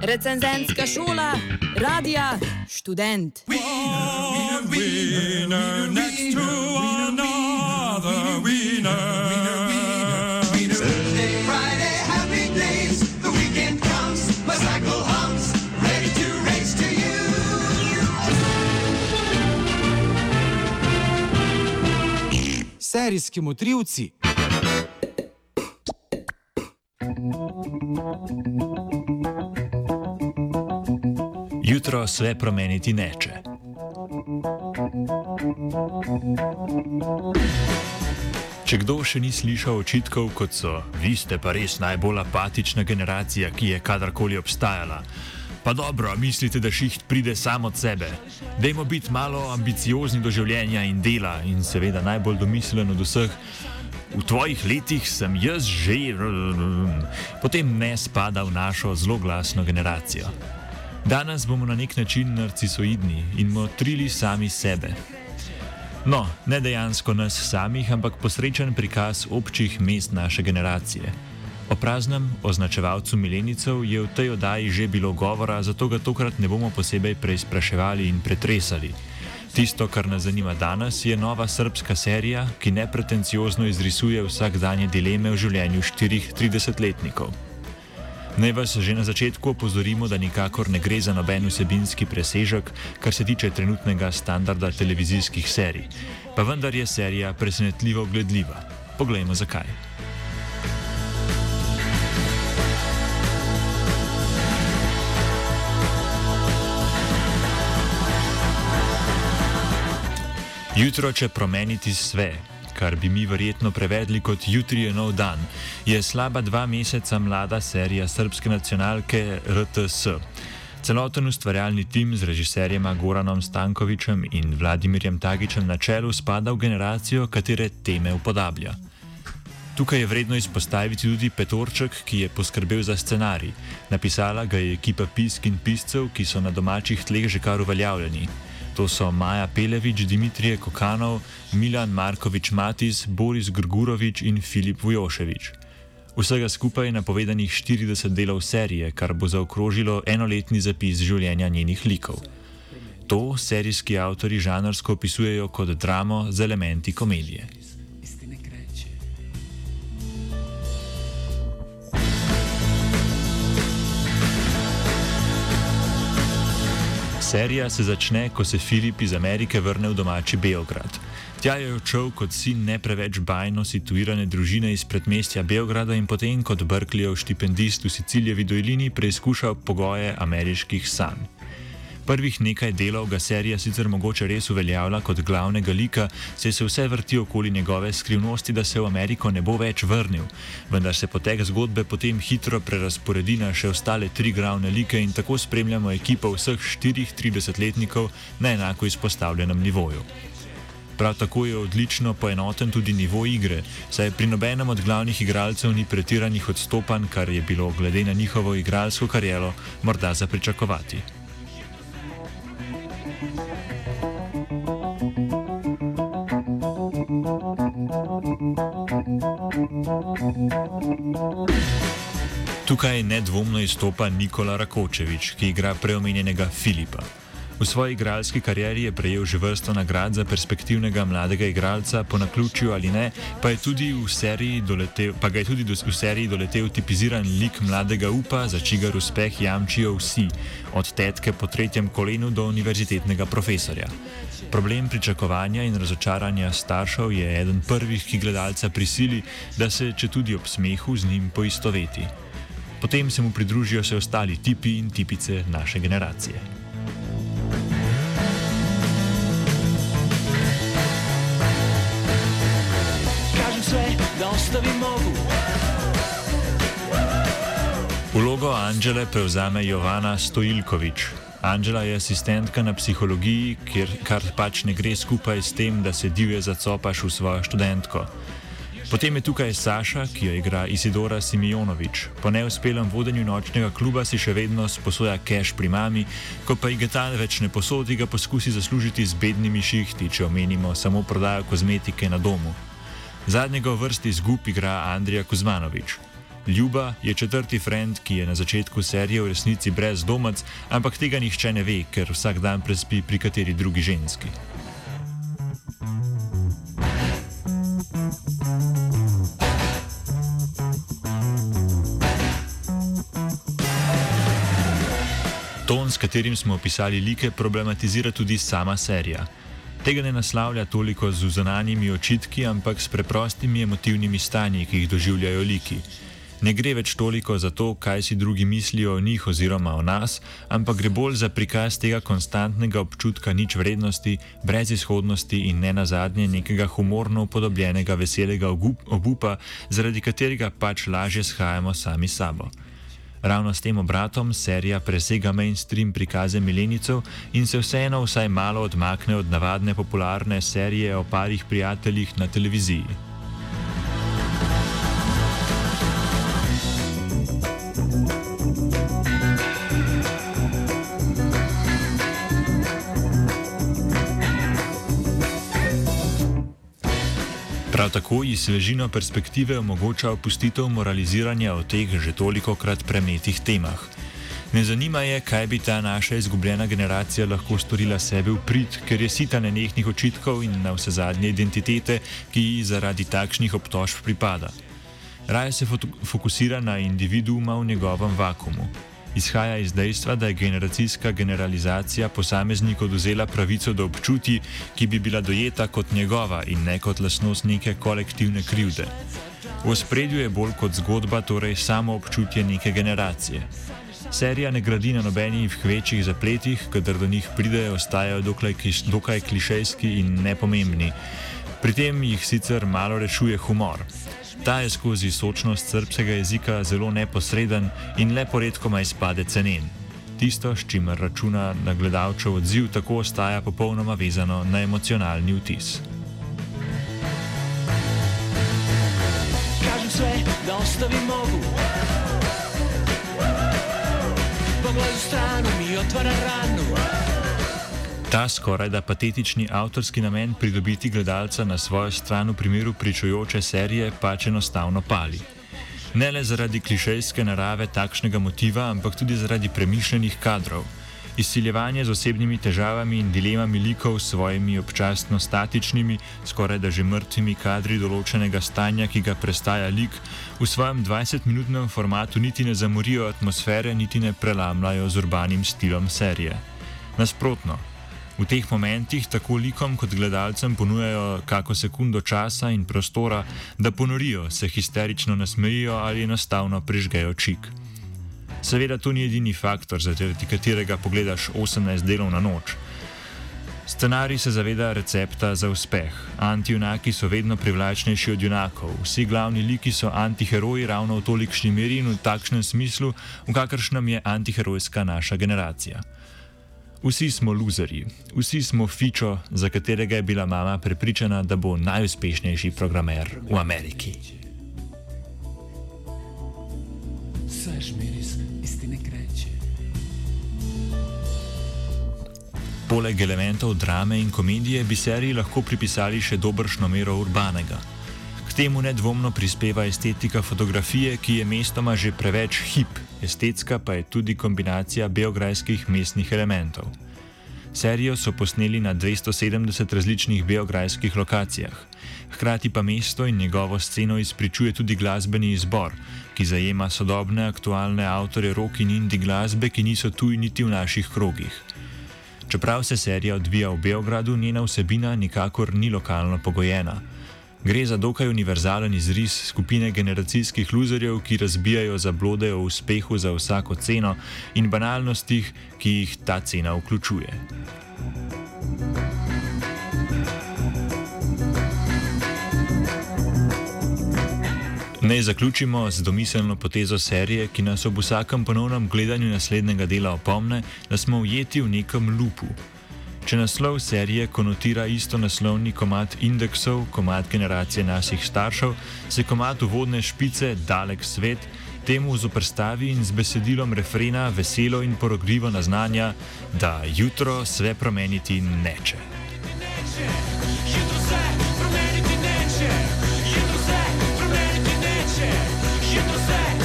Recenzentska šola, radija, študent. Winner, winner, next to another winner. Thursday, Friday, happy days. The weekend comes, my cycle hums, ready to race to you. Serijski motrivci. Jutro sve promeniti neče. Če kdo še ni slišal očitkov, kot so: "Vi ste pa res najbolj apatična generacija, ki je kadarkoli obstajala. Pa dobro, mislite, da šiht pride sam od sebe. Dajmo biti malo ambiciozni do življenja in dela." In seveda najbolj domislen od vseh: "V tvojih letih sem jaz že..." Potem ne spada v našo zelo glasno generacijo. Danes bomo na nek način narcisoidni in motrili sami sebe. No, ne dejansko nas samih, ampak posrečen prikaz občih mest naše generacije. O praznem označevalcu milenijcev je v tej oddaji že bilo govora, zato ga tokrat ne bomo posebej preizpraševali in pretresali. Tisto, kar nas zanima danes, je nova srbska serija, ki nepretenciozno izrisuje vsakdanje dileme v življenju 30-letnikov. Naj vas že na začetku opozorimo, da nikakor ne gre za noben vsebinski presežek, kar se tiče trenutnega standarda televizijskih serij. Pa vendar je serija presenetljivo gledljiva. Poglejmo zakaj. Jutro će promeniti sve, kar bi mi verjetno prevedli kot Jutri je nov dan, je slaba 2 meseca mlada serija srbske nacionalke RTS. Celoten ustvarjalni tim z režiserjema Goranom Stankovićem in Vladimirjem Tagićem na čelu spada v generacijo, katere teme upodablja. Tukaj je vredno izpostaviti tudi petorček, ki je poskrbel za scenarij. Napisala ga je ekipa pisk in piscev, ki so na domačih tleh že kar uveljavljeni. To so Maja Pelević, Dimitrije Kokanov, Milan Marković-Matis, Boris Grgurović in Filip Vujošević. Vsega skupaj je napovedanih 40 delov serije, kar bo zaokrožilo enoletni zapis življenja njenih likov. To serijski avtorji žanrsko opisujejo kot dramo z elementi komedije. Serija se začne, ko se Filip iz Amerike vrne v domači Beograd. Tja je odšel kot sin ne preveč bajno situirane družine iz predmestja Beograda in potem kot Berkeleyjev štipendist v Siciljevi dolini preizkušal pogoje ameriških sanj. Prvih nekaj delov ga serija sicer mogoče res uveljavlja kot glavnega lika, saj se vse vrti okoli njegove skrivnosti, da se v Ameriko ne bo več vrnil, vendar se potek zgodbe potem hitro prerasporedi na še ostale 3 glavne like in tako spremljamo ekipo vseh 4 30-letnikov na enako izpostavljenem nivoju. Prav tako je odlično poenoten tudi nivo igre, saj pri nobenem od glavnih igralcev ni pretiranih odstopanj, kar je bilo glede na njihovo igralsko kariero morda za pričakovati. Tukaj nedvomno izstopa Nikola Rakočević, ki igra preomenjenega Filipa. V svoji igralski karieri je prejel že vrsto nagrad za perspektivnega mladega igralca, po naključju ali ne, pa ga je tudi v seriji doletel tipiziran lik mladega upa, za čigar uspeh jamčijo vsi, od tetke po 3. kolenu do univerzitetnega profesorja. Problem pričakovanja in razočaranja staršev je eden prvih, ki gledalca prisili, da se, če tudi ob smehu, z njim poistoveti. Potem se mu pridružijo še ostali tipi in tipice naše generacije. Vlogo Anđele prevzame Jovana Stojilković. Anđela je asistentka na psihologiji, kar pač ne gre skupaj s tem, da se divje zacopaš v svojo študentko. Potem je tukaj Saša, ki jo igra Isidora Simijonović. Po neuspelem vodenju nočnega kluba si še vedno sposoja keš pri mami, ko pa ji ga ta več ne posodi, ga poskusi zaslužiti z bednimi šihti, če omenimo samo prodajo kozmetike na domu. Zadnjega v vrsti izgub igra Andrija Kuzmanović. Ljuba je četrti frend, ki je na začetku serije v resnici brezdomec, ampak tega nihče ne ve, ker vsak dan prespi pri kateri drugi ženski. Ton, s katerim smo opisali like, problematizira tudi sama serija. Tega ne naslavlja toliko z zunanjimi očitki, ampak s preprostimi emotivnimi stanji, ki jih doživljajo liki. Ne gre več toliko za to, kaj si drugi mislijo o njih oziroma o nas, ampak gre bolj za prikaz tega konstantnega občutka ničvrednosti, brezizhodnosti in ne nazadnje nekega humorno upodobljenega veselega obupa, zaradi katerega pač lažje shajamo sami sabo. Ravno s tem obratom serija presega mainstream prikaze milenijcev in se vseeno vsaj malo odmakne od navadne popularne serije o parih prijateljih na televiziji. Prav tako ji svežino perspektive omogoča opustitev moraliziranja o teh že tolikokrat premletih temah. Ne zanima je, kaj bi ta naša izgubljena generacija lahko storila sebi v prid, ker je sita nenehnih očitkov in navsezadnje identitete, ki ji zaradi takšnih obtožb pripada. Raje se fokusira na individuuma v njegovem vakuumu. Izhaja iz dejstva, da je generacijska generalizacija posamezniku odvzela pravico do občutij, ki bi bila dojeta kot njegova in ne kot lastnost neke kolektivne krivde. V ospredju je bolj kot zgodba, torej samo občutje neke generacije. Serija ne gradi na nobenih večjih zapletih, kadar do njih pridejo, ostajajo dokaj klišejski in nepomembni. Pri tem jih sicer malo rešuje humor. Ta je skozi sočnost srbskega jezika zelo neposreden in le poredkoma izpade cenen. Tisto, s čimer računa na gledalčev odziv, tako ostaja popolnoma vezano na emocionalni vtis. Kažem sve, da ostavim mogu. Pogled u stranu mi otvara ranu. Ta skorajda patetični avtorski namen pridobiti gledalca na svojo stran v primeru pričujoče serije pač enostavno pali. Ne le zaradi klišejske narave takšnega motiva, ampak tudi zaradi premišljenih kadrov. Izsiljevanje z osebnimi težavami in dilemami likov s svojimi občasno statičnimi, skorajda že mrtvimi kadri določenega stanja, ki ga prestaja lik, v svojem 20-minutnem formatu niti ne zamorijo atmosfere, niti ne prelamljajo z urbanim stilom serije. Nasprotno. V teh momentih tako likom kot gledalcem ponujajo kako sekundo časa in prostora, da ponorijo, se histerično nasmejijo ali enostavno prižgejo čik. Seveda to ni edini faktor, zaradi katerega pogledaš 18 delov na noč. Scenarij se zaveda recepta za uspeh. Antijunaki so vedno privlačnejši od junakov. Vsi glavni liki so antiheroji ravno v tolikšni meri in v takšnem smislu, v kakršnem je antiherojska naša generacija. Vsi smo luzerji, vsi smo fičo, za katerega je bila mama prepričana, da bo najuspešnejši programer v Ameriki. Svež miris istine kreće. Poleg elementov drame in komedije bi seriji lahko pripisali še dobršno mero urbanega. K temu nedvomno prispeva estetika fotografije, ki je mestoma že preveč hip, estetska pa je tudi kombinacija beograjskih mestnih elementov. Serijo so posneli na 270 različnih beograjskih lokacijah. Hkrati pa mesto in njegovo sceno izpričuje tudi glasbeni izbor, ki zajema sodobne aktualne avtorje rock in indie glasbe, ki niso tuji niti v naših krogih. Čeprav se serija odvija v Beogradu, njena vsebina nikakor ni lokalno pogojena. Gre za dokaj univerzalen izris skupine generacijskih luzerjev, ki razbijajo zablode o uspehu za vsako ceno in banalnostih, ki jih ta cena vključuje. Naj zaključimo z domiselno potezo serije, ki nas ob vsakem ponovnem gledanju naslednjega dela opomne, da smo ujeti v nekem lupu. Če naslov serije konotira isto naslovni komad indeksov, komad generacije naših staršev, se komad uvodne špice Dalek svet temu zoperstavi in z besedilom refrena veselo in porogljivo naznanja, da jutro sve promeniti neče. Jutro se promeniti neće. Jutro se promeniti neće. Jutro se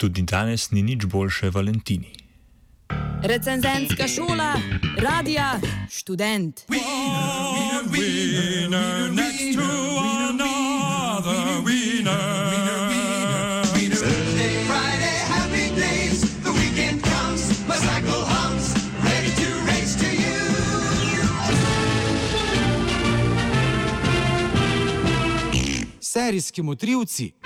tudi danes ni nič boljše Valentini. Recenzentska šola, radija, študent. One wiener next to another wiener. Thursday, Friday, happy days. The weekend comes, my cycle hums, ready to race to you. Serijski motrivci